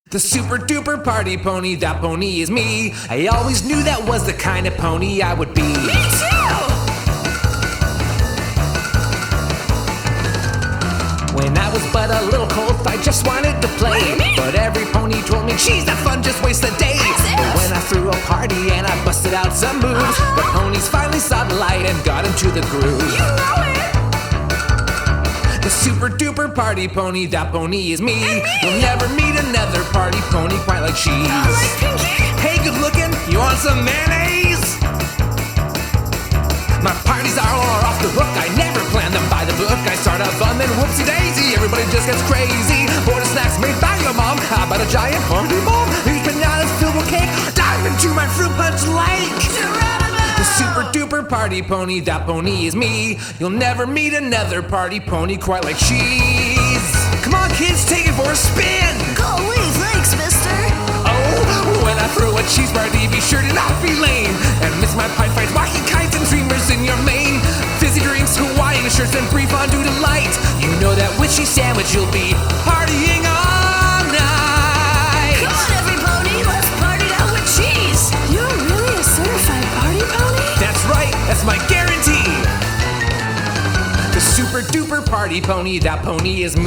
The super duper party pony, that pony is me. I always knew that was the kind of pony I would be. Me too! When I was but a little colt, I just wanted to play. But every pony told me, geez, that fun just wastes the day. But when I threw a party and I busted out some moves, the ponies finally saw the light and got into the groove. You know it! The super duper party pony, that pony is me. You'll never meet another party pony quite like she's. Like Pinky? Hey, good looking, you want some mayonnaise? My parties are all off the hook, I never plan them by the book. I start a fun, then whoopsie daisy, everybody just gets crazy. Order snacks made by your mom, how about a giant party bomb? These bananas filled with cake, dive into my fruit punch lake. The super duper party pony, that pony is me. You'll never meet another party pony quite like she's. Come on kids, take it for a spin. Golly, thanks, mister. Oh, when I throw a cheese party, be sure to not be lame and miss my pipe fights, wacky kites and streamers in your mane. Fizzy drinks, Hawaiian shirts, and free fondue delight. You know that witchy sandwich you'll be partying all night. Come on, every pony, let's party out with cheese. You're really a certified party pony? That's right, that's my guarantee. The super duper party pony, that pony is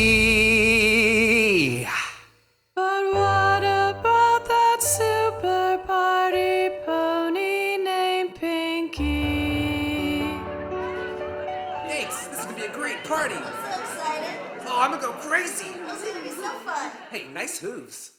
me. But what about that super party pony named Pinky? Thanks, this is gonna be a great party. So excited. Oh, I'm gonna go crazy. This is gonna be so fun. Hey, nice hooves.